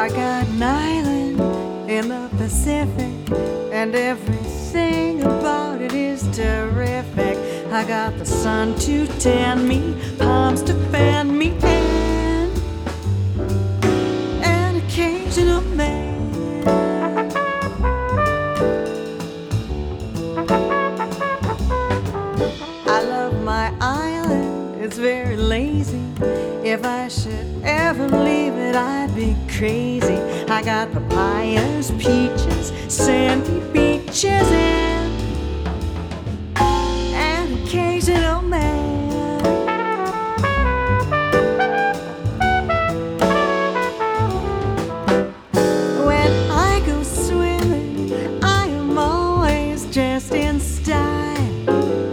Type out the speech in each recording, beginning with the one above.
I got an island in the Pacific, and everything about it is terrific. I got the sun to tan me, palms to fan me, and an occasional man. I love my island, it's very lazy. If I should ever leave it, I'd be crazy. I got papayas, peaches, sandy beaches, and an occasional man. When I go swimming, I am always dressed in style,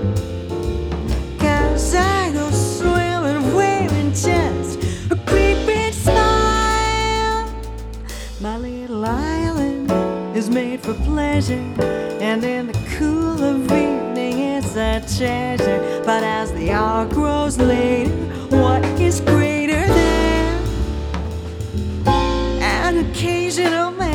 'cause I go swimming wearing just a creepy smile. My little island is made for pleasure, and in the cool of evening it's a treasure. But as the hour grows later, what is greater than an occasional man?